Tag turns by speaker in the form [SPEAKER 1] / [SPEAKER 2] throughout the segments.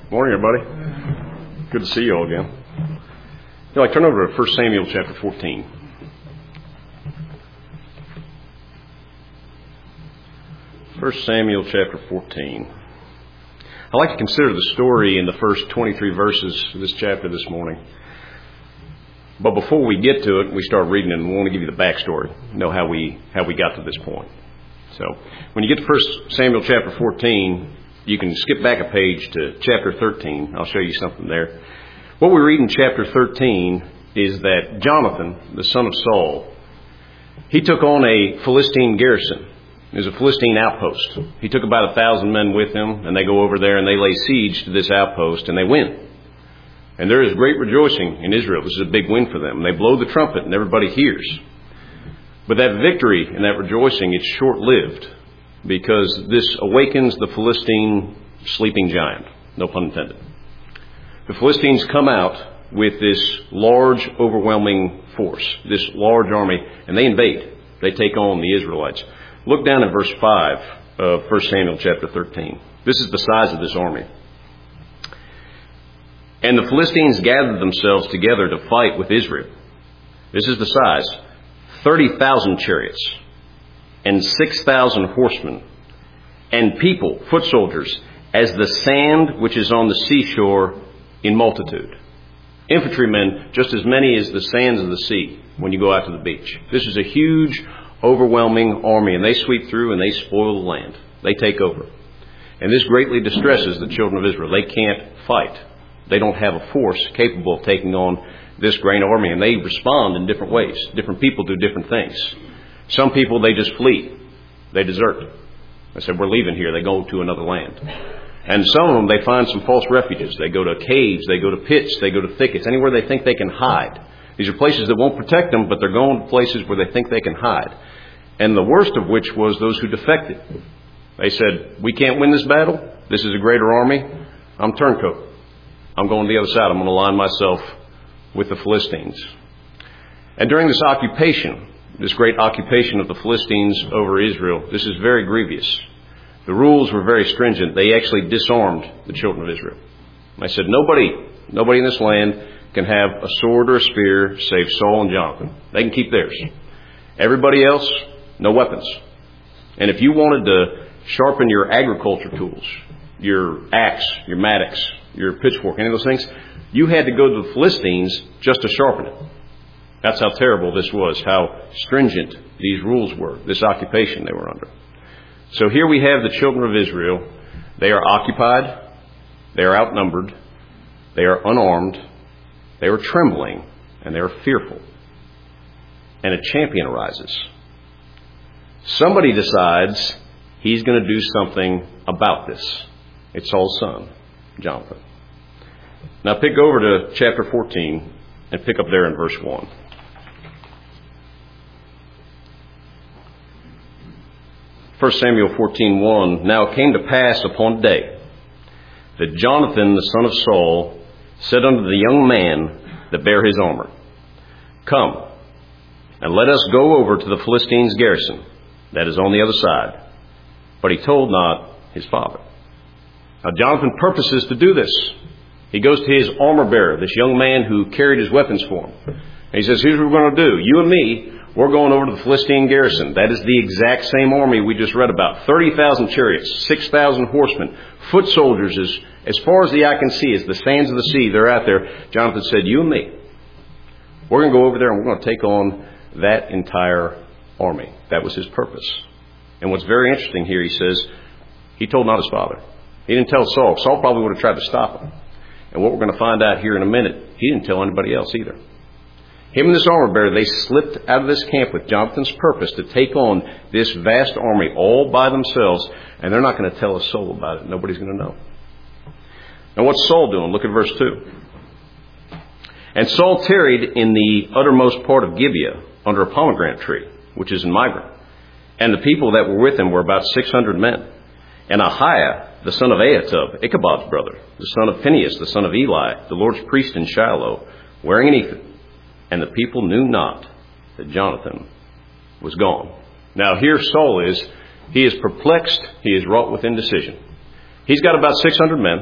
[SPEAKER 1] Morning, everybody. Good to see you all again. Turn over to 1 Samuel chapter 14. 1 Samuel chapter 14. I'd like to consider the story in the first 23 verses of this chapter this morning. But before we get to it, we start reading it, and we want to give you the backstory, how we got to this point. So, when you get to 1 Samuel chapter 14, you can skip back a page to chapter 13. I'll show you something there. What we read in chapter 13 is that Jonathan, the son of Saul, he took on a Philistine garrison. It was a Philistine outpost. He took about 1,000 men with him, and they go over there and they lay siege to this outpost, and they win. And there is great rejoicing in Israel. This is a big win for them. They blow the trumpet, and everybody hears. But that victory and that rejoicing, it's short-lived, because this awakens the Philistine sleeping giant. No pun intended. The Philistines come out with this large, overwhelming force, this large army, and they invade. They take on the Israelites. Look down at verse 5 of 1 Samuel chapter 13. This is the size of this army. And the Philistines gathered themselves together to fight with Israel. This is the size. 30,000 chariots and 6,000 horsemen and people, foot soldiers, as the sand which is on the seashore in multitude. Infantrymen, just as many as the sands of the sea when you go out to the beach. This is a huge, overwhelming army, and they sweep through and they spoil the land. They take over. And this greatly distresses the children of Israel. They can't fight. They don't have a force capable of taking on this great army, and they respond in different ways. Different people do different things. Some people, they just flee. They desert. They say, we're leaving here. They go to another land. And some of them, they find some false refuges. They go to caves. They go to pits. They go to thickets. Anywhere they think they can hide. These are places that won't protect them, but they're going to places where they think they can hide. And the worst of which was those who defected. They said, we can't win this battle. This is a greater army. I'm turncoat. I'm going to the other side. I'm going to align myself with the Philistines. And during this occupation, this great occupation of the Philistines over Israel, this is very grievous. The rules were very stringent. They actually disarmed the children of Israel. They said, nobody in this land can have a sword or a spear save Saul and Jonathan. They can keep theirs. Everybody else, no weapons. And if you wanted to sharpen your agriculture tools, your axe, your mattocks, your pitchfork, any of those things, you had to go to the Philistines just to sharpen it. That's how terrible this was, how stringent these rules were, this occupation they were under. So here we have the children of Israel. They are occupied. They are outnumbered. They are unarmed. They are trembling. And they are fearful. And a champion arises. Somebody decides he's going to do something about this. It's Saul's son, Jonathan. Now pick over to chapter 14 and pick up there in verse 1. 1 Samuel 14:1. Now it came to pass upon a day that Jonathan, the son of Saul, said unto the young man that bare his armor, Come, and let us go over to the Philistines' garrison, that is on the other side. But he told not his father. Now Jonathan purposes to do this. He goes to his armor bearer, this young man who carried his weapons for him. And he says, here's what we're going to do. You and me, we're going over to the Philistine garrison. That is the exact same army we just read about. 30,000 chariots, 6,000 horsemen, foot soldiers as far as the eye can see, as the sands of the sea, they're out there. Jonathan said, you and me, we're going to go over there and we're going to take on that entire army. That was his purpose. And what's very interesting here, he says, he told not his father. He didn't tell Saul. Saul probably would have tried to stop him. And what we're going to find out here in a minute, he didn't tell anybody else either. Him and this armor bearer, they slipped out of this camp with Jonathan's purpose to take on this vast army all by themselves, and they're not going to tell a soul about it. Nobody's going to know. Now what's Saul doing? Look at verse 2. And Saul tarried in the uttermost part of Gibeah under a pomegranate tree, which is in Migron. And the people that were with him were about 600 men. And Ahiah, the son of Ahitub, Ichabod's brother, the son of Phinehas, the son of Eli, the Lord's priest in Shiloh, wearing an ephod. And the people knew not that Jonathan was gone. Now here Saul is. He is perplexed. He is wrought with indecision. He's got about 600 men.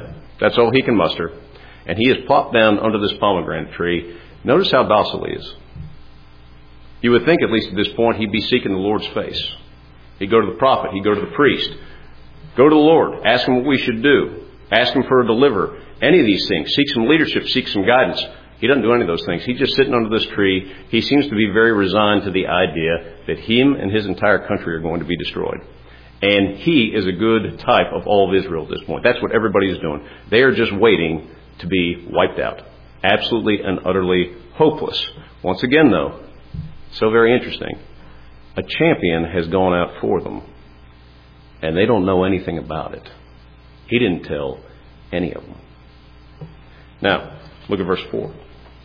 [SPEAKER 1] That's all he can muster. And he is plopped down under this pomegranate tree. Notice how docile he is. You would think, at least at this point, he'd be seeking the Lord's face. He'd go to the prophet. He'd go to the priest. Go to the Lord. Ask him what we should do. Ask him for a deliverer. Any of these things. Seek some leadership. Seek some guidance. He doesn't do any of those things. He's just sitting under this tree. He seems to be very resigned to the idea that him and his entire country are going to be destroyed. And he is a good type of all of Israel at this point. That's what everybody is doing. They are just waiting to be wiped out. Absolutely and utterly hopeless. Once again, though, so very interesting. A champion has gone out for them, and they don't know anything about it. He didn't tell any of them. Now, look at verse 4.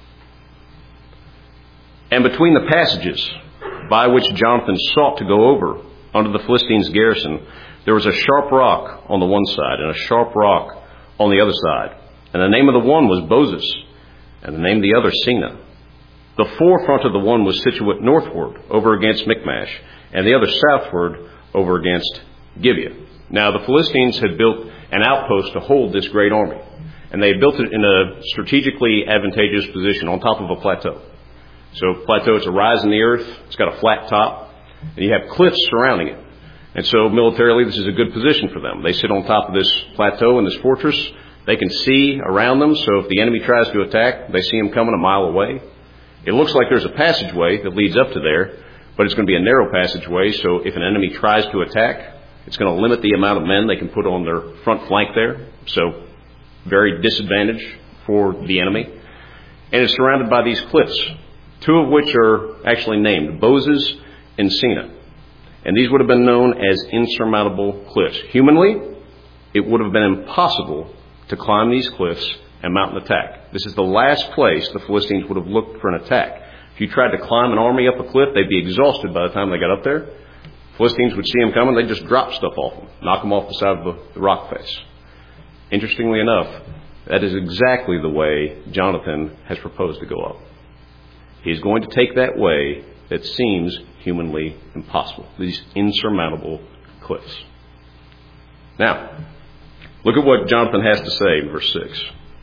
[SPEAKER 1] And between the passages by which Jonathan sought to go over under the Philistines' garrison, there was a sharp rock on the one side and a sharp rock on the other side. And the name of the one was Bozez, and the name of the other Sina. The forefront of the one was situate northward over against Michmash, and the other southward over against Gibeah. Now the Philistines had built an outpost to hold this great army, and they had built it in a strategically advantageous position on top of a plateau. So plateau, it's a rise in the earth, it's got a flat top, and you have cliffs surrounding it. And so militarily, this is a good position for them. They sit on top of this plateau in this fortress. They can see around them, so if the enemy tries to attack, they see him coming a mile away. It looks like there's a passageway that leads up to there, but it's going to be a narrow passageway, so if an enemy tries to attack, it's going to limit the amount of men they can put on their front flank there. So very disadvantage for the enemy. And it's surrounded by these cliffs, two of which are actually named, Bozez and Sina. And these would have been known as insurmountable cliffs. Humanly, it would have been impossible to climb these cliffs and mount an attack. This is the last place the Philistines would have looked for an attack. If you tried to climb an army up a cliff, they'd be exhausted by the time they got up there. Philistines would see them coming, they'd just drop stuff off them, knock them off the side of the rock face. Interestingly enough, that is exactly the way Jonathan has proposed to go up. He's going to take that way that seems humanly impossible, these insurmountable cliffs. Now, look at what Jonathan has to say in verse 6.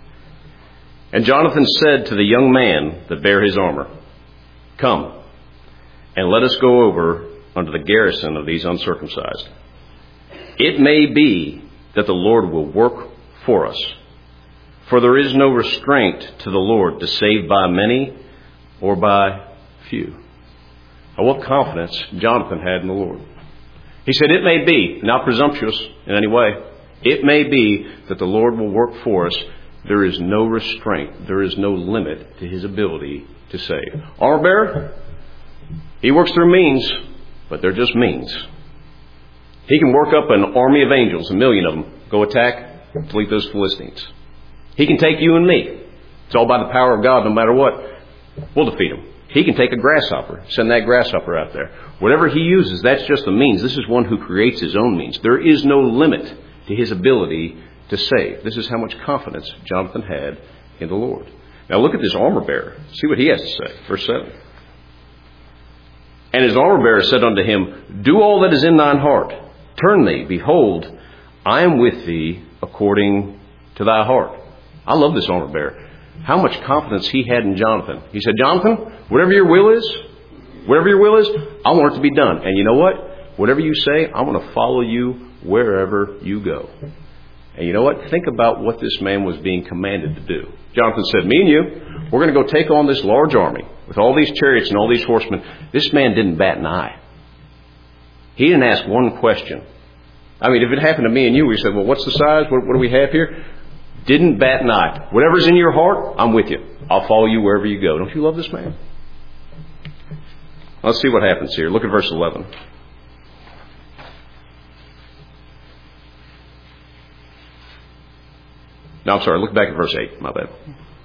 [SPEAKER 1] And Jonathan said to the young man that bare his armor, Come, and let us go over unto the garrison of these uncircumcised. It may be that the Lord will work for us, for there is no restraint to the Lord to save by many or by few. Now, what confidence Jonathan had in the Lord. He said, it may be, not presumptuous in any way, it may be that the Lord will work for us. There is no restraint. There is no limit to his ability to save. Armor bearer, he works through means, but they're just means. He can work up an army of angels, 1 million of them, go attack, delete those Philistines. He can take you and me. It's all by the power of God, no matter what. We'll defeat him. He can take a grasshopper, send that grasshopper out there. Whatever he uses, that's just the means. This is one who creates his own means. There is no limit to his ability to save. This is how much confidence Jonathan had in the Lord. Now look at this armor bearer. See what he has to say. Verse 7. And his armor bearer said unto him, Do all that is in thine heart. Turn thee, behold, I am with thee according to thy heart. I love this armor bearer. How much confidence he had in Jonathan. He said, Jonathan, whatever your will is, I want it to be done. And you know what? Whatever you say, I want to follow you wherever you go. And you know what? Think about what this man was being commanded to do. Jonathan said, me and you, we're going to go take on this large army with all these chariots and all these horsemen. This man didn't bat an eye. He didn't ask one question. I mean, if it happened to me and you, we said, well, what's the size? What do we have here? Didn't bat an eye. Whatever's in your heart, I'm with you. I'll follow you wherever you go. Don't you love this man? Let's see what happens here. Look at verse 11. No, I'm sorry. Look back at verse 8. My bad.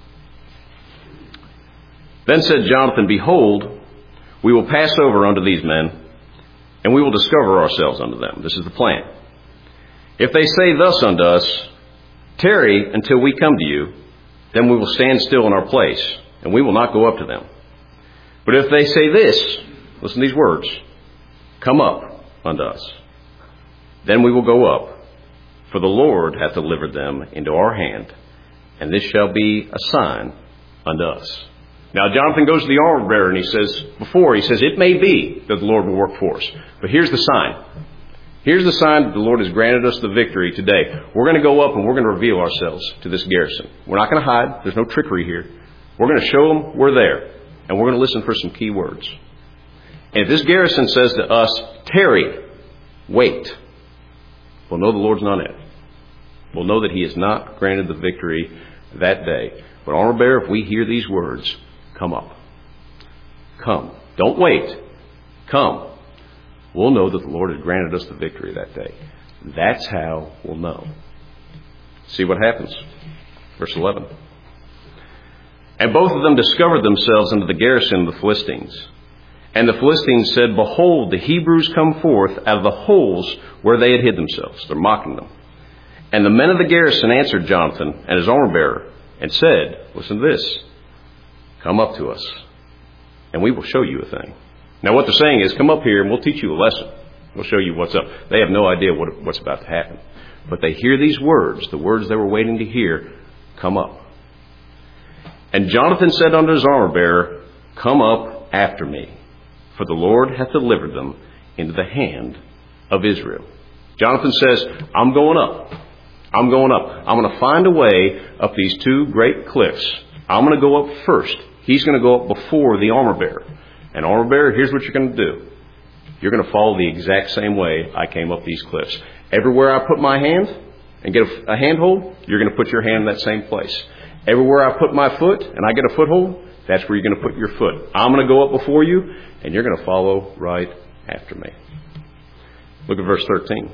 [SPEAKER 1] Then said Jonathan, Behold, we will pass over unto these men, and we will discover ourselves unto them. This is the plan. If they say thus unto us, Tarry until we come to you, then we will stand still in our place, and we will not go up to them. But if they say this, listen to these words, Come up unto us, then we will go up, For the Lord hath delivered them into our hand, and this shall be a sign unto us. Now Jonathan goes to the armor bearer and he says, it may be that the Lord will work for us. But here's the sign. Here's the sign that the Lord has granted us the victory today. We're going to go up and we're going to reveal ourselves to this garrison. We're not going to hide. There's no trickery here. We're going to show them we're there. And we're going to listen for some key words. And if this garrison says to us, tarry, wait, we'll know the Lord's not in it. We'll know that He has not granted the victory that day. But armor bearer, if we hear these words, come up. Come. Don't wait. Come. We'll know that the Lord has granted us the victory that day. That's how we'll know. See what happens. Verse 11. And both of them discovered themselves unto the garrison of the Philistines. And the Philistines said, behold, the Hebrews come forth out of the holes where they had hid themselves. They're mocking them. And the men of the garrison answered Jonathan and his armor bearer and said, listen to this, come up to us, and we will show you a thing. Now what they're saying is, come up here and we'll teach you a lesson. We'll show you what's up. They have no idea what's about to happen. But they hear these words, the words they were waiting to hear, come up. And Jonathan said unto his armor bearer, come up after me, for the Lord hath delivered them into the hand of Israel. Jonathan says, I'm going up. I'm going up. I'm going to find a way up these two great cliffs. I'm going to go up first. He's going to go up before the armor bearer. And armor bearer, here's what you're going to do. You're going to follow the exact same way I came up these cliffs. Everywhere I put my hand and get a handhold, you're going to put your hand in that same place. Everywhere I put my foot and I get a foothold, that's where you're going to put your foot. I'm going to go up before you, and you're going to follow right after me. Look at verse 13.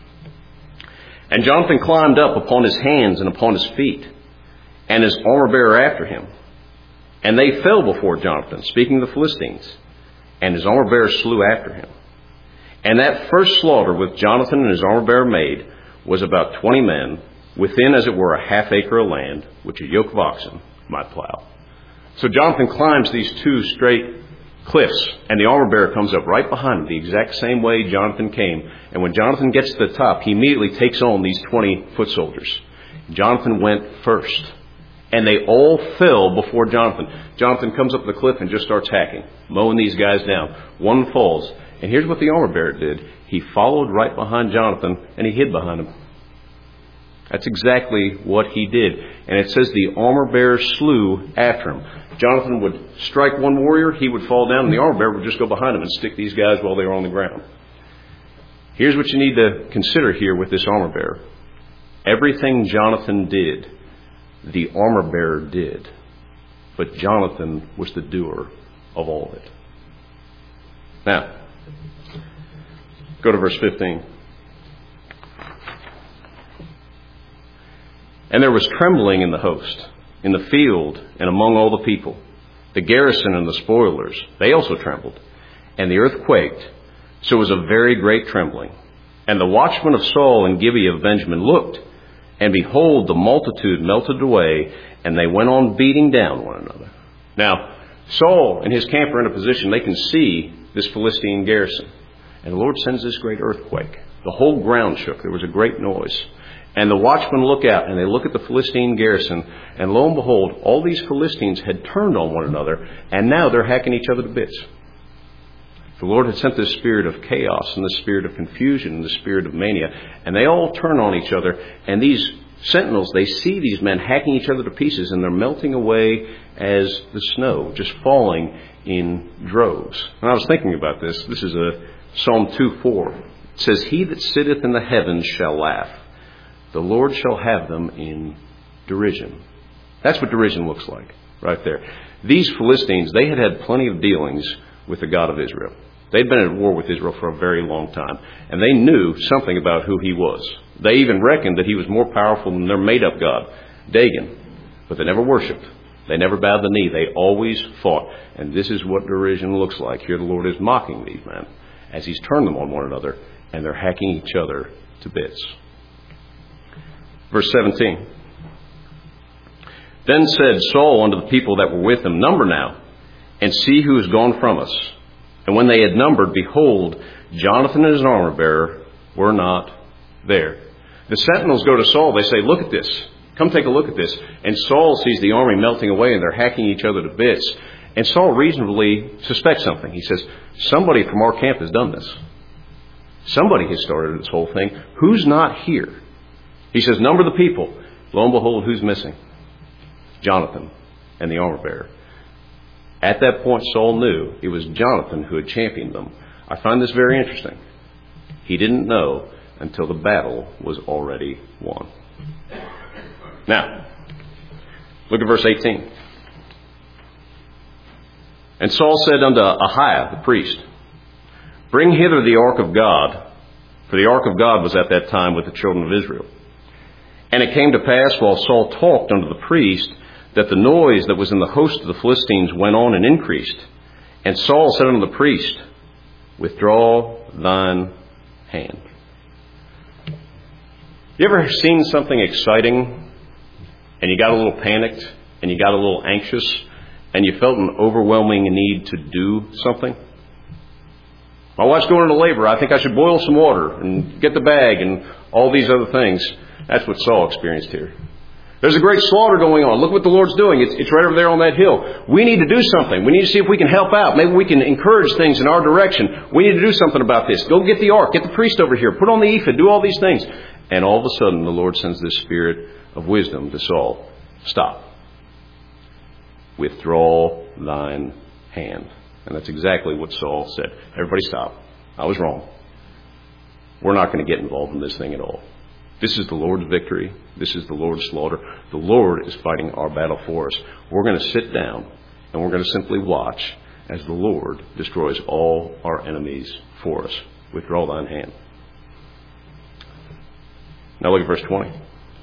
[SPEAKER 1] And Jonathan climbed up upon his hands and upon his feet, and his armor bearer after him. And they fell before Jonathan, speaking of the Philistines, and his armor bearer slew after him. And that first slaughter with Jonathan and his armor bearer made was about 20 men, within as it were a half acre of land, which a yoke of oxen might plow. So Jonathan climbs these two straight cliffs, and the armor bearer comes up right behind him, the exact same way Jonathan came. And when Jonathan gets to the top, he immediately takes on these 20 foot soldiers. Jonathan went first, and they all fell before Jonathan. Jonathan comes up the cliff and just starts hacking, mowing these guys down. One falls, and here's what the armor bearer did. He followed right behind Jonathan, and he hid behind him. That's exactly what he did. And it says the armor bearer slew after him. Jonathan would strike one warrior, he would fall down, and the armor bearer would just go behind him and stick these guys while they were on the ground. Here's what you need to consider here with this armor bearer. Everything Jonathan did, the armor bearer did. But Jonathan was the doer of all of it. Now, go to verse 15. And there was trembling in the host, in the field, and among all the people. The garrison and the spoilers, they also trembled. And the earth quaked, so it was a very great trembling. And the watchmen of Saul and Gibeah of Benjamin looked, and behold, the multitude melted away, and they went on beating down one another. Now, Saul and his camp are in a position they can see this Philistine garrison. And the Lord sends this great earthquake. The whole ground shook. There was a great noise. And the watchmen look out, and they look at the Philistine garrison, and lo and behold, all these Philistines had turned on one another, and now they're hacking each other to bits. The Lord had sent this spirit of chaos, and the spirit of confusion, and the spirit of mania, and they all turn on each other, and these sentinels, they see these men hacking each other to pieces, and they're melting away as the snow, just falling in droves. And I was thinking about this. This is Psalm 2:4. It says, he that sitteth in the heavens shall laugh. The Lord shall have them in derision. That's what derision looks like, right there. These Philistines, they had had plenty of dealings with the God of Israel. They'd been at war with Israel for a very long time, and they knew something about who he was. They even reckoned that he was more powerful than their made-up god, Dagon. But they never worshipped. They never bowed the knee. They always fought. And this is what derision looks like. Here the Lord is mocking these men as he's turned them on one another, and they're hacking each other to bits. Verse 17. Then said Saul unto the people that were with him, number now, and see who is gone from us. And when they had numbered, behold, Jonathan and his armor bearer were not there. The sentinels go to Saul. They say, look at this. Come take a look at this. And Saul sees the army melting away, and they're hacking each other to bits. And Saul reasonably suspects something. He says, somebody from our camp has done this. Somebody has started this whole thing. Who's not here? He says, number the people. Lo and behold, who's missing? Jonathan and the armor bearer. At that point, Saul knew it was Jonathan who had championed them. I find this very interesting. He didn't know until the battle was already won. Now, look at verse 18. And Saul said unto Ahiah the priest, bring hither the ark of God, for the ark of God was at that time with the children of Israel. And it came to pass while Saul talked unto the priest, that the noise that was in the host of the Philistines went on and increased. And Saul said unto the priest, withdraw thine hand. You ever seen something exciting and you got a little panicked and you got a little anxious and you felt an overwhelming need to do something? My wife's going into labor. I think I should boil some water and get the bag and all these other things. That's what Saul experienced here. There's a great slaughter going on. Look what the Lord's doing. It's right over there on that hill. We need to do something. We need to see if we can help out. Maybe we can encourage things in our direction. We need to do something about this. Go get the ark. Get the priest over here. Put on the ephod. Do all these things. And all of a sudden, the Lord sends this spirit of wisdom to Saul. Stop. Withdraw thine hand. And that's exactly what Saul said. Everybody stop. I was wrong. We're not going to get involved in this thing at all. This is the Lord's victory. This is the Lord's slaughter. The Lord is fighting our battle for us. We're going to sit down and we're going to simply watch as the Lord destroys all our enemies for us. Withdraw thine hand. Now look at verse 20.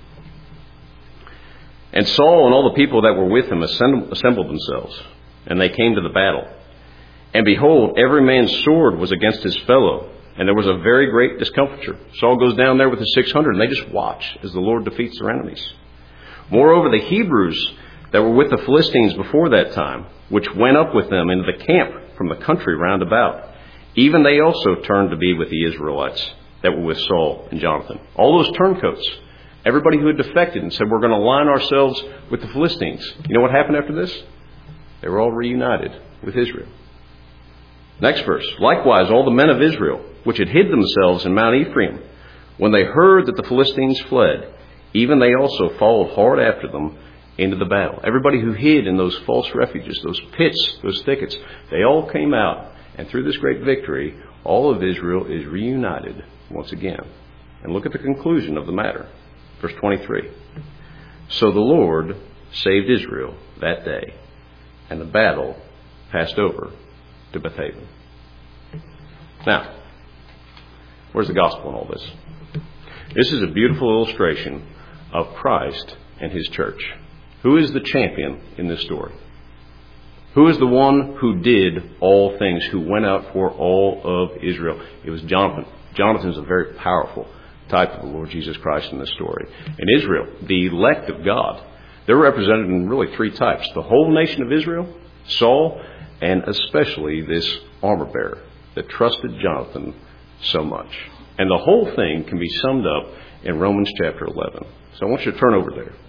[SPEAKER 1] And Saul and all the people that were with him assembled themselves, and they came to the battle. And behold, every man's sword was against his fellow, and there was a very great discomfiture. Saul goes down there with his 600, and they just watch as the Lord defeats their enemies. Moreover, the Hebrews that were with the Philistines before that time, which went up with them into the camp from the country round about, even they also turned to be with the Israelites that were with Saul and Jonathan. All those turncoats, everybody who had defected and said, we're going to align ourselves with the Philistines. You know what happened after this? They were all reunited with Israel. Next verse. Likewise, all the men of Israel, which had hid themselves in Mount Ephraim, when they heard that the Philistines fled, even they also followed hard after them into the battle. Everybody who hid in those false refuges, those pits, those thickets, they all came out. And through this great victory, all of Israel is reunited once again. And look at the conclusion of the matter. Verse 23. So the Lord saved Israel that day, and the battle passed over to Bethaven. Now, where's the gospel in all this? This is a beautiful illustration of Christ and his church. Who is the champion in this story? Who is the one who did all things, who went out for all of Israel? It was Jonathan. Jonathan is a very powerful type of the Lord Jesus Christ in this story. In Israel, the elect of God, they're represented in really three types. The whole nation of Israel, Saul, and especially this armor bearer that trusted Jonathan so much. And the whole thing can be summed up in Romans chapter 11. So I want you to turn over there.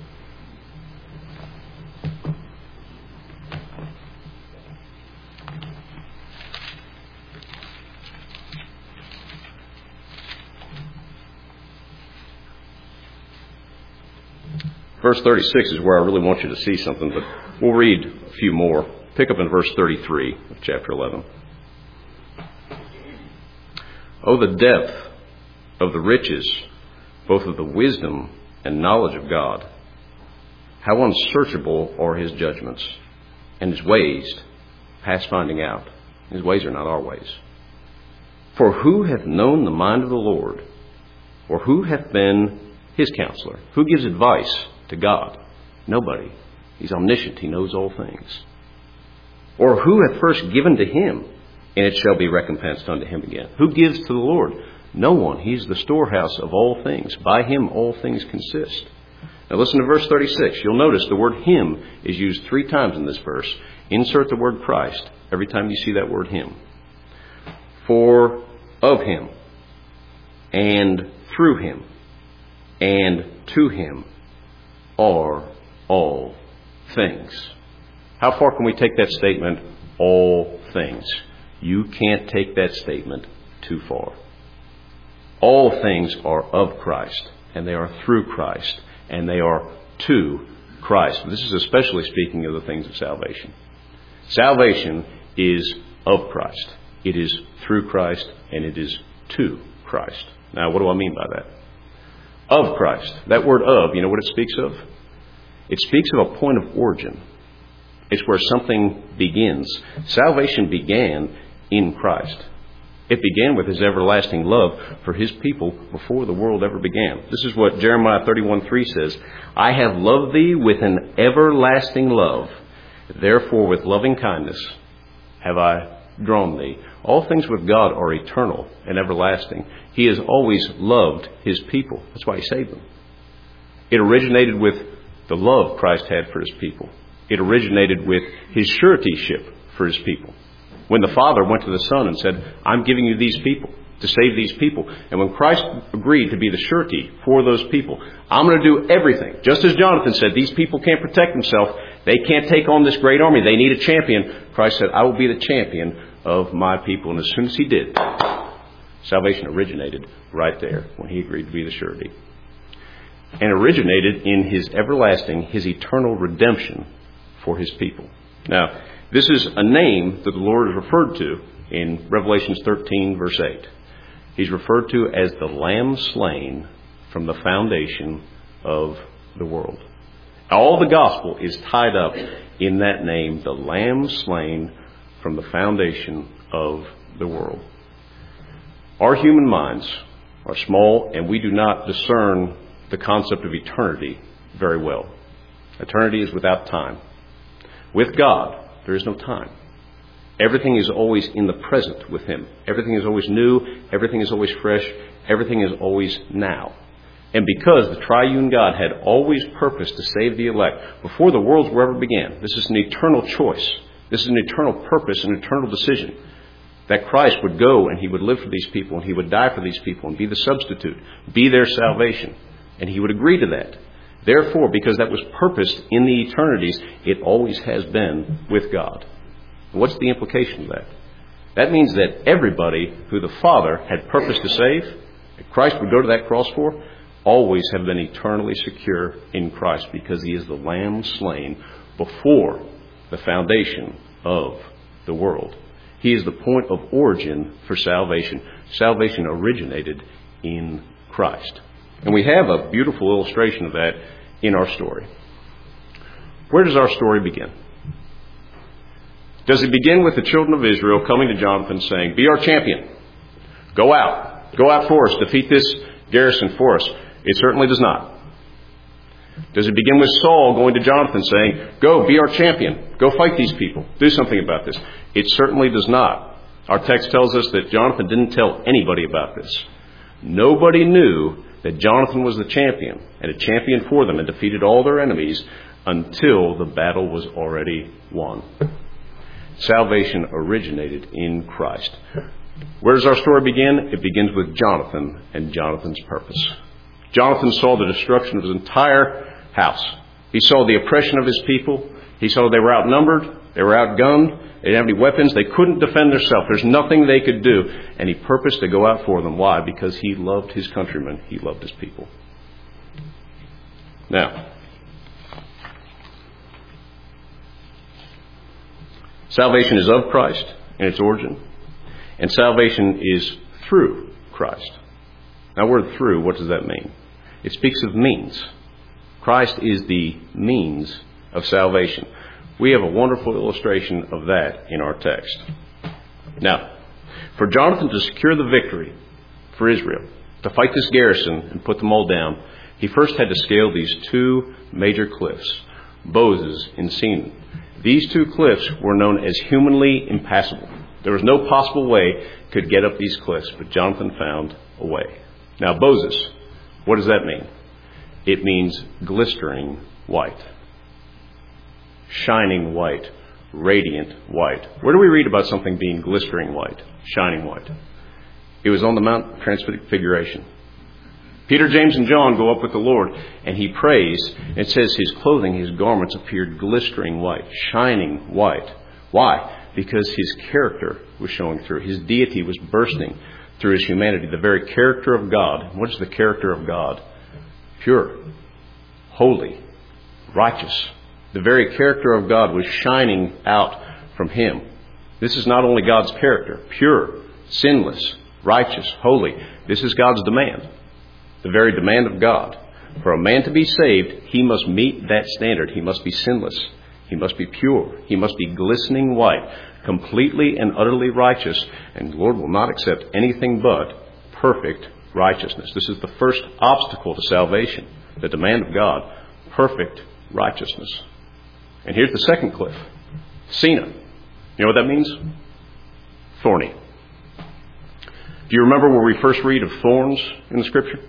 [SPEAKER 1] Verse 36 is where I really want you to see something, but we'll read a few more. Pick up in verse 33 of chapter 11. Oh, the depth of the riches, both of the wisdom and knowledge of God. How unsearchable are his judgments, and his ways past finding out. His ways are not our ways. For who hath known the mind of the Lord? Or who hath been his counselor? Who gives advice to God? Nobody. He's omniscient. He knows all things. Or who hath first given to him, and it shall be recompensed unto him again? Who gives to the Lord? No one. He's the storehouse of all things. By him all things consist. Now listen to verse 36. You'll notice the word him is used 3 times in this verse. Insert the word Christ every time you see that word him. For of him, and through him, and to him are all things. How far can we take that statement, all things? You can't take that statement too far. All things are of Christ, and they are through Christ, and they are to Christ. This is especially speaking of the things of salvation. Salvation is of Christ. It is through Christ, and it is to Christ. Now, what do I mean by that? Of Christ. That word of, you know what it speaks of? It speaks of a point of origin. It's where something begins. Salvation began in Christ. It began with his everlasting love for his people before the world ever began. This is what Jeremiah 31:3 says. I have loved thee with an everlasting love. Therefore with loving kindness have I drawn thee. All things with God are eternal and everlasting. He has always loved his people. That's why he saved them. It originated with the love Christ had for his people. It originated with his suretyship for his people. When the Father went to the Son and said, I'm giving you these people to save these people. And when Christ agreed to be the surety for those people, I'm going to do everything. Just as Jonathan said, these people can't protect themselves. They can't take on this great army. They need a champion. Christ said, I will be the champion of my people. And as soon as he did, salvation originated right there when he agreed to be the surety. And originated in his everlasting, his eternal redemption for his people. Now, this is a name that the Lord is referred to in Revelation 13, verse 8. He's referred to as the Lamb slain from the foundation of the world. All the gospel is tied up in that name, the Lamb slain from the foundation of the world. Our human minds are small, and we do not discern the concept of eternity very well. Eternity is without time. With God, there is no time. Everything is always in the present with him. Everything is always new. Everything is always fresh. Everything is always now. And because the triune God had always purposed to save the elect before the worlds were ever began, this is an eternal choice. This is an eternal purpose, an eternal decision. That Christ would go and he would live for these people and he would die for these people and be the substitute, be their salvation. And he would agree to that. Therefore, because that was purposed in the eternities, it always has been with God. What's the implication of that? That means that everybody who the Father had purposed to save, that Christ would go to that cross for, always have been eternally secure in Christ because he is the Lamb slain before the foundation of the world. He is the point of origin for salvation. Salvation originated in Christ. And we have a beautiful illustration of that in our story. Where does our story begin? Does it begin with the children of Israel coming to Jonathan saying, be our champion. Go out for us, defeat this garrison for us? It certainly does not. Does it begin with Saul going to Jonathan saying, go, be our champion. Go fight these people. Do something about this. It certainly does not. Our text tells us that Jonathan didn't tell anybody about this. Nobody knew that Jonathan was the champion and a champion for them and defeated all their enemies until the battle was already won. Salvation originated in Christ. Where does our story begin? It begins with Jonathan and Jonathan's purpose. Jonathan saw the destruction of his entire house. He saw the oppression of his people. He saw they were outnumbered. They were outgunned. They didn't have any weapons. They couldn't defend themselves. There's nothing they could do. And he purposed to go out for them. Why? Because he loved his countrymen. He loved his people. Now, salvation is of Christ in its origin. And salvation is through Christ. Now, word through, what does that mean? It speaks of means. Christ is the means of salvation. We have a wonderful illustration of that in our text. Now, for Jonathan to secure the victory for Israel, to fight this garrison and put them all down, he first had to scale these two major cliffs, Bozez and Seneh. These two cliffs were known as humanly impassable. There was no possible way could get up these cliffs, but Jonathan found a way. Now, Bozez, what does that mean? It means glistering white. Shining white. Radiant white. Where do we read about something being glistering white? Shining white. It was on the Mount Transfiguration. Peter, James, and John go up with the Lord, and he prays. It says his clothing, his garments appeared glistering white, shining white. Why? Because his character was showing through. His deity was bursting through his humanity. The very character of God. What is the character of God? Pure, holy, righteous. The very character of God was shining out from him. This is not only God's character, pure, sinless, righteous, holy. This is God's demand. The very demand of God. For a man to be saved, he must meet that standard. He must be sinless. He must be pure. He must be glistening white, completely and utterly righteous. And the Lord will not accept anything but perfect righteousness. This is the first obstacle to salvation. The demand of God, perfect righteousness. And here's the second cliff. Sina. You know what that means? Thorny. Do you remember where we first read of thorns in the Scripture?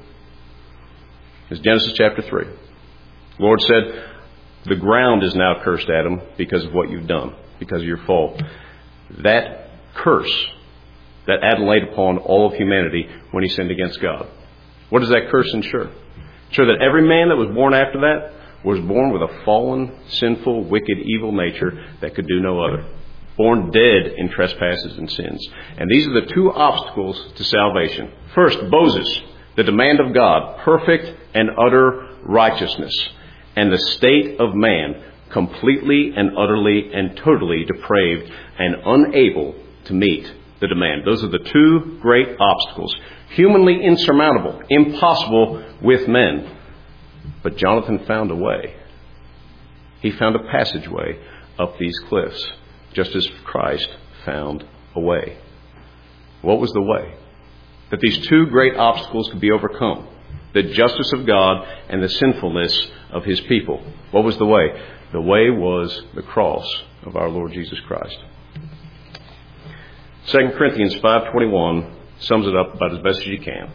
[SPEAKER 1] It's Genesis chapter 3. The Lord said, the ground is now cursed, Adam, because of what you've done, because of your fall. That curse that Adam laid upon all of humanity when he sinned against God. What does that curse ensure? Ensure that every man that was born after that was born with a fallen, sinful, wicked, evil nature that could do no other. Born dead in trespasses and sins. And these are the two obstacles to salvation. First, Moses, the demand of God, perfect and utter righteousness. And the state of man, completely and utterly and totally depraved and unable to meet the demand. Those are the two great obstacles. Humanly insurmountable, impossible with men. But Jonathan found a way. He found a passageway up these cliffs, just as Christ found a way. What was the way? That these two great obstacles could be overcome. The justice of God and the sinfulness of his people. What was the way? The way was the cross of our Lord Jesus Christ. 2 Corinthians 5:21 sums it up about as best as you can.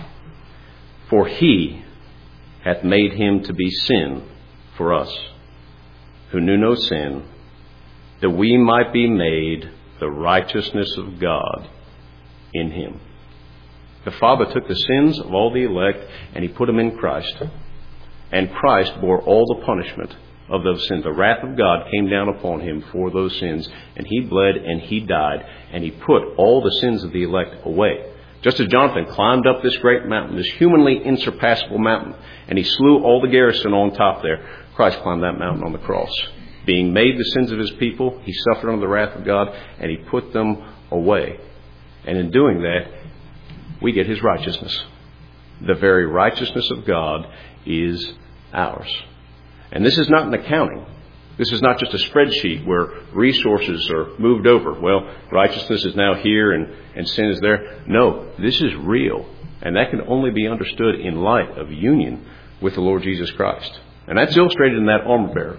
[SPEAKER 1] For he hath made him to be sin for us, who knew no sin, that we might be made the righteousness of God in him. The Father took the sins of all the elect and he put them in Christ. And Christ bore all the punishment of those sins. The wrath of God came down upon him for those sins. And he bled and he died. And he put all the sins of the elect away. Just as Jonathan climbed up this great mountain, this humanly insurpassable mountain, and he slew all the garrison on top there, Christ climbed that mountain on the cross. Being made the sins of his people, he suffered under the wrath of God, and he put them away. And in doing that, we get his righteousness. The very righteousness of God is ours. And this is not an accounting. This is not just a spreadsheet where resources are moved over. Well, righteousness is now here and sin is there. No, this is real. And that can only be understood in light of union with the Lord Jesus Christ. And that's illustrated in that armor bearer.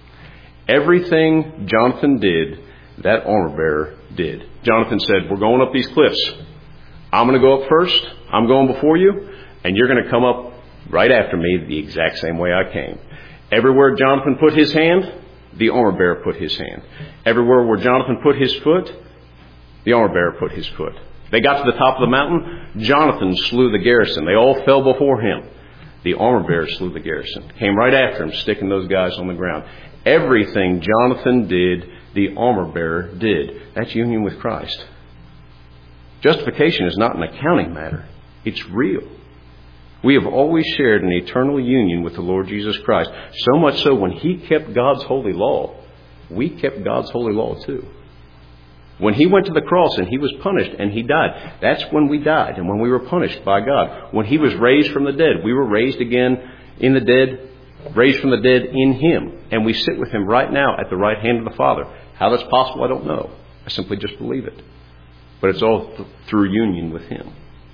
[SPEAKER 1] Everything Jonathan did, that armor bearer did. Jonathan said, we're going up these cliffs. I'm going to go up first. I'm going before you. And you're going to come up right after me the exact same way I came. Everywhere Jonathan put his hand, the armor bearer put his hand. Everywhere where Jonathan put his foot, the armor bearer put his foot. They got to the top of the mountain. Jonathan slew the garrison. They all fell before him. The armor bearer slew the garrison. Came right after him, sticking those guys on the ground. Everything Jonathan did, the armor bearer did. That's union with Christ. Justification is not an accounting matter. It's real. We have always shared an eternal union with the Lord Jesus Christ. So much so when he kept God's holy law, we kept God's holy law too. When he went to the cross and he was punished and he died, that's when we died and when we were punished by God. When he was raised from the dead, we were raised again in the dead, raised from the dead in him. And we sit with him right now at the right hand of the Father. How that's possible, I don't know. I simply just believe it. But it's all through union with him.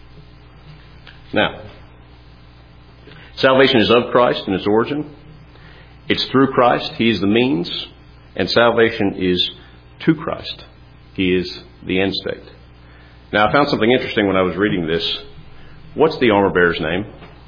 [SPEAKER 1] Now, salvation is of Christ in its origin. It's through Christ. He is the means. And salvation is to Christ. He is the end state. Now, I found something interesting when I was reading this. What's the armor bearer's name?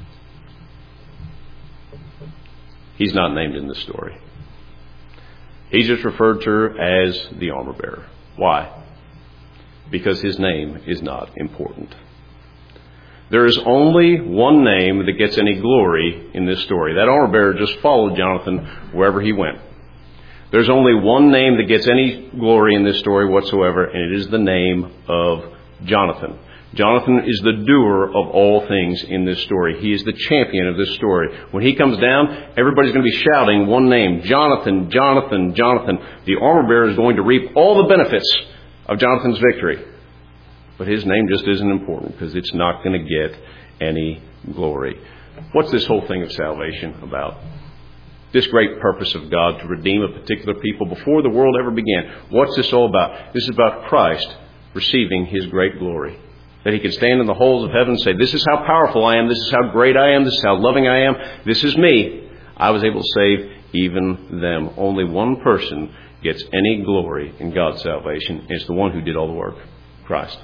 [SPEAKER 1] He's not named in this story. He's just referred to as the armor bearer. Why? Because his name is not important. There is only one name that gets any glory in this story. That armor bearer just followed Jonathan wherever he went. There's only one name that gets any glory in this story whatsoever, and it is the name of Jonathan. Jonathan is the doer of all things in this story. He is the champion of this story. When he comes down, everybody's going to be shouting one name, Jonathan, Jonathan, Jonathan. The armor bearer is going to reap all the benefits of Jonathan's victory. But his name just isn't important because it's not going to get any glory. What's this whole thing of salvation about? This great purpose of God to redeem a particular people before the world ever began. What's this all about? This is about Christ receiving His great glory. That He can stand in the halls of heaven and say, this is how powerful I am, this is how great I am, this is how loving I am, this is me. I was able to save even them. Only one person gets any glory in God's salvation, and it's the one who did all the work, Christ.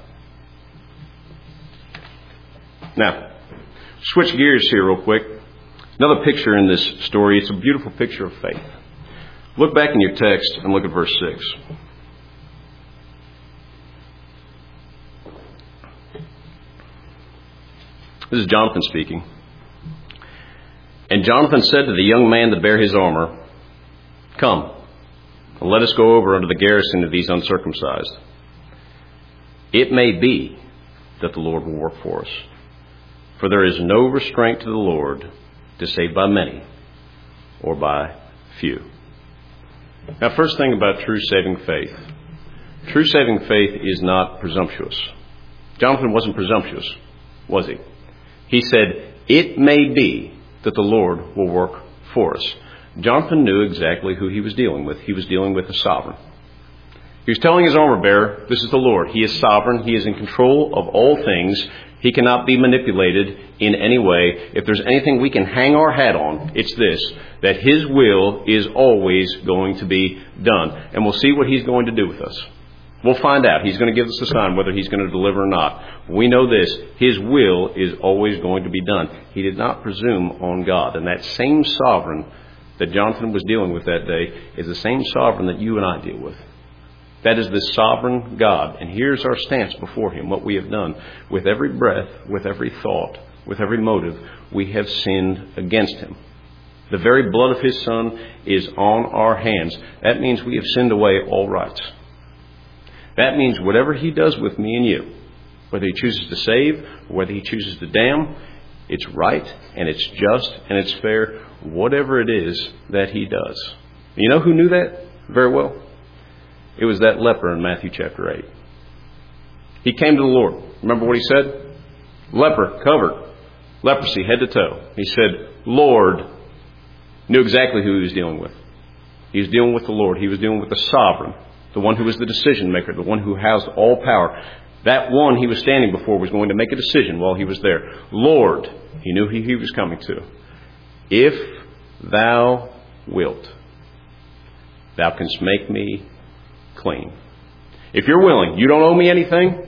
[SPEAKER 1] Now, switch gears here real quick. Another picture in this story. It's a beautiful picture of faith. Look back in your text and look at verse 6. This is Jonathan speaking. And Jonathan said to the young man that bare his armor, come, and let us go over unto the garrison of these uncircumcised. It may be that the Lord will work for us. For there is no restraint to the Lord to save by many or by few. Now, first thing about true saving faith. True saving faith is not presumptuous. Jonathan wasn't presumptuous, was he? He said, it may be that the Lord will work for us. Jonathan knew exactly who he was dealing with. He was dealing with a sovereign. He was telling his armor bearer, this is the Lord. He is sovereign. He is in control of all things. He cannot be manipulated in any way. If there's anything we can hang our hat on, it's this, that His will is always going to be done. And we'll see what He's going to do with us. We'll find out. He's going to give us a sign whether He's going to deliver or not. We know this, His will is always going to be done. He did not presume on God. And that same sovereign that Jonathan was dealing with that day is the same sovereign that you and I deal with. That is the sovereign God. And here's our stance before Him, what we have done. With every breath, with every thought, with every motive, we have sinned against Him. The very blood of His Son is on our hands. That means we have sinned away all rights. That means whatever He does with me and you, whether He chooses to save or whether He chooses to damn, it's right and it's just and it's fair, whatever it is that He does. You know who knew that very well? It was that leper in Matthew chapter 8. He came to the Lord. Remember what he said? Leper, covered. Leprosy, head to toe. He said, Lord. Knew exactly who he was dealing with. He was dealing with the Lord. He was dealing with the sovereign. The one who was the decision maker. The one who housed all power. That one he was standing before was going to make a decision while he was there. Lord. He knew who he was coming to. If thou wilt, thou canst make me clean. If you're willing, you don't owe me anything.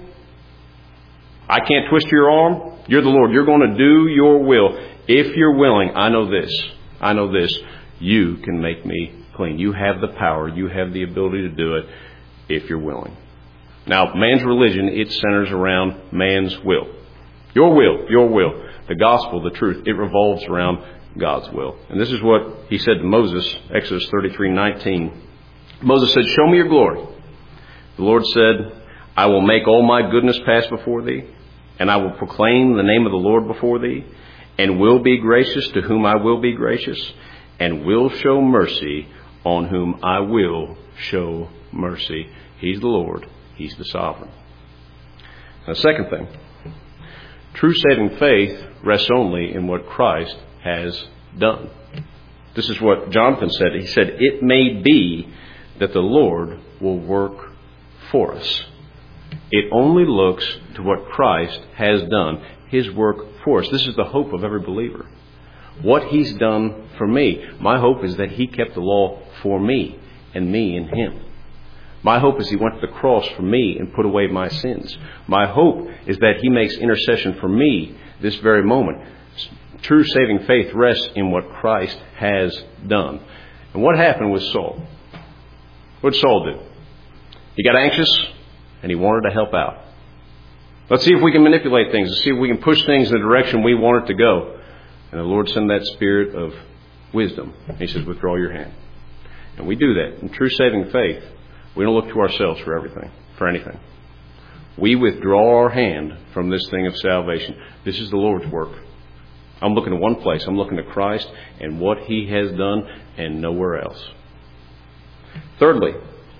[SPEAKER 1] I can't twist your arm. You're the Lord. You're going to do your will. If you're willing, I know this, you can make me clean. You have the power. You have the ability to do it if you're willing. Now, man's religion, it centers around man's will. Your will. The gospel, the truth, it revolves around God's will. And this is what He said to Moses, Exodus 33:19. Moses said, show me your glory. The Lord said, I will make all my goodness pass before thee, and I will proclaim the name of the Lord before thee, and will be gracious to whom I will be gracious, and will show mercy on whom I will show mercy. He's the Lord. He's the sovereign. Now, the second thing, true saving faith rests only in what Christ has done. This is what Jonathan said. He said, it may be that the Lord will work for us. It only looks to what Christ has done, His work for us. This is the hope of every believer. What He's done for me. My hope is that He kept the law for me and me in Him. My hope is He went to the cross for me and put away my sins. My hope is that He makes intercession for me this very moment. True saving faith rests in what Christ has done. And what happened with Saul? What did Saul do? He got anxious and he wanted to help out. Let's see if we can manipulate things. Let's see if we can push things in the direction we want it to go. And the Lord sent that spirit of wisdom. He says, withdraw your hand. And we do that. In true saving faith, we don't look to ourselves for everything, for anything. We withdraw our hand from this thing of salvation. This is the Lord's work. I'm looking to one place. I'm looking to Christ and what He has done and nowhere else. Thirdly,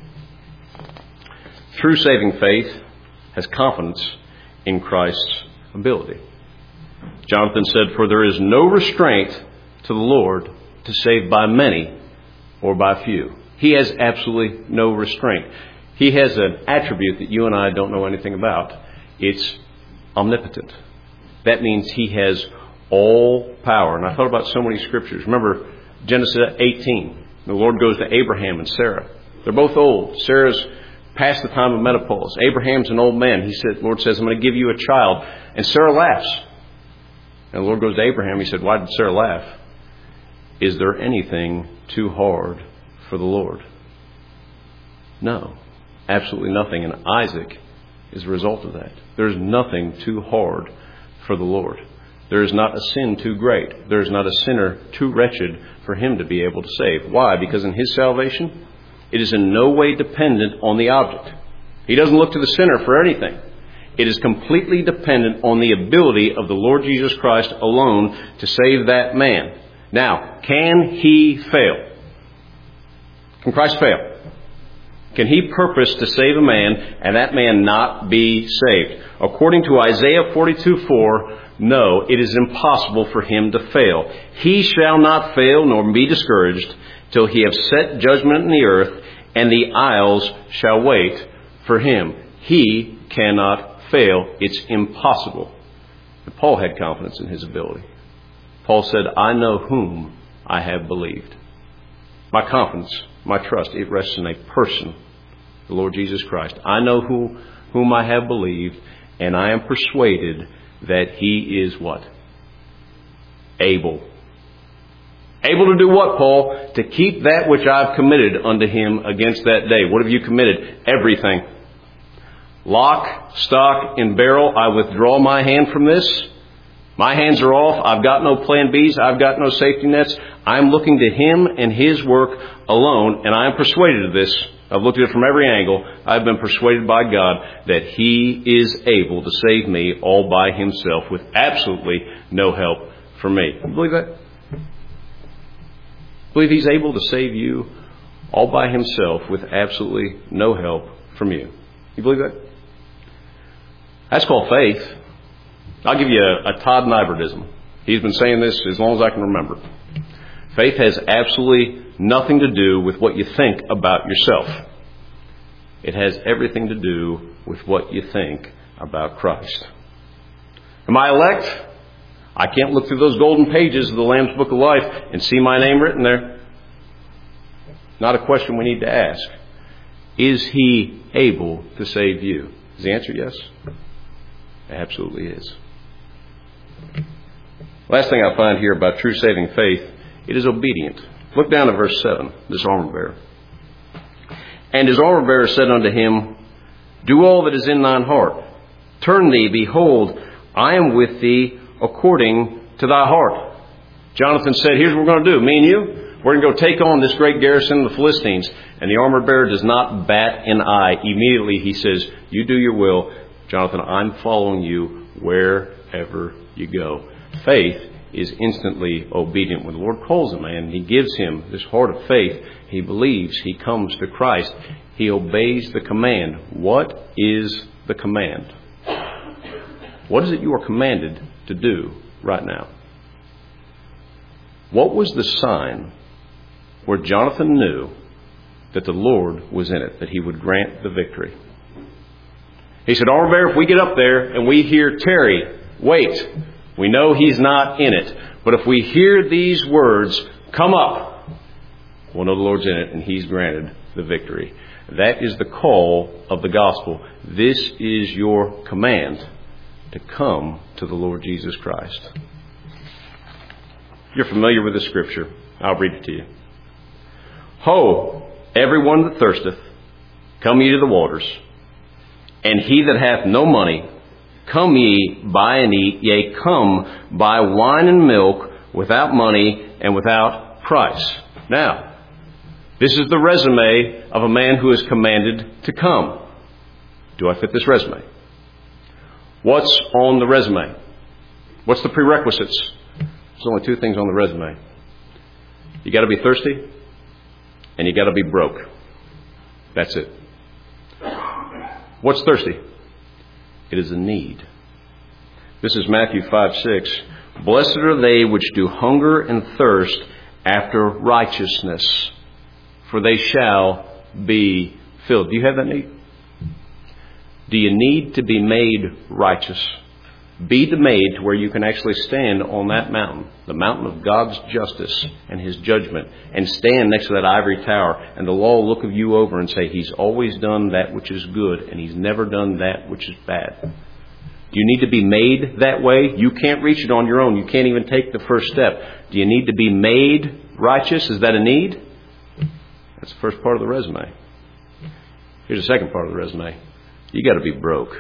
[SPEAKER 1] true saving faith has confidence in Christ's ability. Jonathan said, for there is no restraint to the Lord to save by many or by few. He has absolutely no restraint. He has an attribute that you and I don't know anything about. It's omnipotent. That means He has all power. And I thought about so many scriptures. Remember Genesis 18. The Lord goes to Abraham and Sarah. They're both old. Sarah's past the time of menopause. Abraham's an old man. Lord says, I'm going to give you a child. And Sarah laughs. And the Lord goes to Abraham. He said, why did Sarah laugh? Is there anything too hard for the Lord? No, absolutely nothing. And Isaac is a result of that. There's nothing too hard for the Lord. There is not a sin too great. There is not a sinner too wretched for Him to be able to save. Why? Because in His salvation, it is in no way dependent on the object. He doesn't look to the sinner for anything. It is completely dependent on the ability of the Lord Jesus Christ alone to save that man. Now, can He fail? Can Christ fail? Can He purpose to save a man and that man not be saved? According to Isaiah 42:4, no, it is impossible for Him to fail. He shall not fail nor be discouraged till He have set judgment in the earth, and the isles shall wait for Him. He cannot fail. It's impossible. But Paul had confidence in his ability. Paul said, I know whom I have believed. My confidence, my trust, it rests in a person, the Lord Jesus Christ. I know whom I have believed, and I am persuaded that He is what? Able. Able to do what, Paul? To keep that which I've committed unto Him against that day. What have you committed? Everything. Lock, stock, and barrel, I withdraw my hand from this. My hands are off. I've got no plan Bs. I've got no safety nets. I'm looking to Him and His work alone, and I am persuaded of this. I've looked at it from every angle. I've been persuaded by God that He is able to save me all by Himself with absolutely no help from me. You believe that? Believe He's able to save you all by Himself with absolutely no help from you. You believe that? That's called faith. I'll give you a Todd Nybertism. He's been saying this as long as I can remember. Faith has absolutely nothing to do with what you think about yourself. It has everything to do with what you think about Christ. Am I elect? I can't look through those golden pages of the Lamb's Book of Life and see my name written there. Not a question we need to ask. Is He able to save you? Is the answer yes? It absolutely is. Last thing I find here about true saving faith, it is obedient. Look down at verse 7, this armor bearer. And his armor bearer said unto him, do all that is in thine heart. Turn thee, behold, I am with thee according to thy heart. Jonathan said, here's what we're going to do. Me and you, we're going to go take on this great garrison of the Philistines. And the armor bearer does not bat an eye. Immediately he says, you do your will. Jonathan, I'm following you wherever you go. Faith is instantly obedient. When the Lord calls a man, He gives him this heart of faith. He believes. He comes to Christ. He obeys the command. What is the command? What is it you are commanded to do right now? What was the sign where Jonathan knew that the Lord was in it, that He would grant the victory? He said, armor bearer, if we get up there and we hear tarry, wait, we know He's not in it. But if we hear these words, come up, we'll know the Lord's in it and He's granted the victory. That is the call of the gospel. This is your command to come to the Lord Jesus Christ. You're familiar with the scripture. I'll read it to you. Ho, everyone that thirsteth, come ye to the waters. And he that hath no money, Come ye, buy and eat, yea, come, buy wine and milk without money and without price. Now, this is the resume of a man who is commanded to come. Do I fit this resume? What's on the resume? What's the prerequisites? There's only two things on the resume. You got to be thirsty, and you got to be broke. That's it. What's thirsty? It is a need. This is Matthew 5:6. Blessed are they which do hunger and thirst after righteousness, for they shall be filled. Do you have that need? Do you need to be made righteous? Be made to where you can actually stand on that mountain, the mountain of God's justice and His judgment, and stand next to that ivory tower, and the law will look of you over and say, He's always done that which is good, and He's never done that which is bad. Do you need to be made that way? You can't reach it on your own. You can't even take the first step. Do you need to be made righteous? Is that a need? That's the first part of the resume. Here's the second part of the resume. You got to be broke.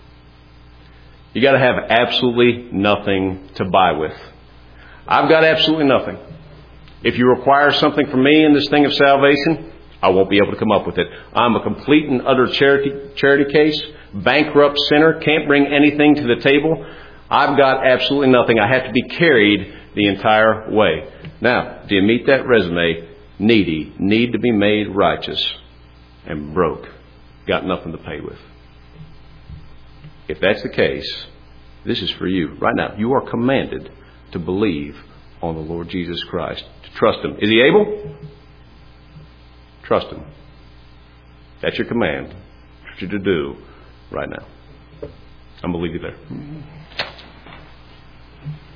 [SPEAKER 1] You got to have absolutely nothing to buy with. I've got absolutely nothing. If you require something from me in this thing of salvation, I won't be able to come up with it. I'm a complete and utter charity case, bankrupt sinner, can't bring anything to the table. I've got absolutely nothing. I have to be carried the entire way. Now, do you meet that resume? Needy, need to be made righteous, and broke, got nothing to pay with. If that's the case, this is for you. Right now, you are commanded to believe on the Lord Jesus Christ, to trust Him. Is He able? Trust Him. That's your command. That's what you're to do right now. I'm going to leave you there.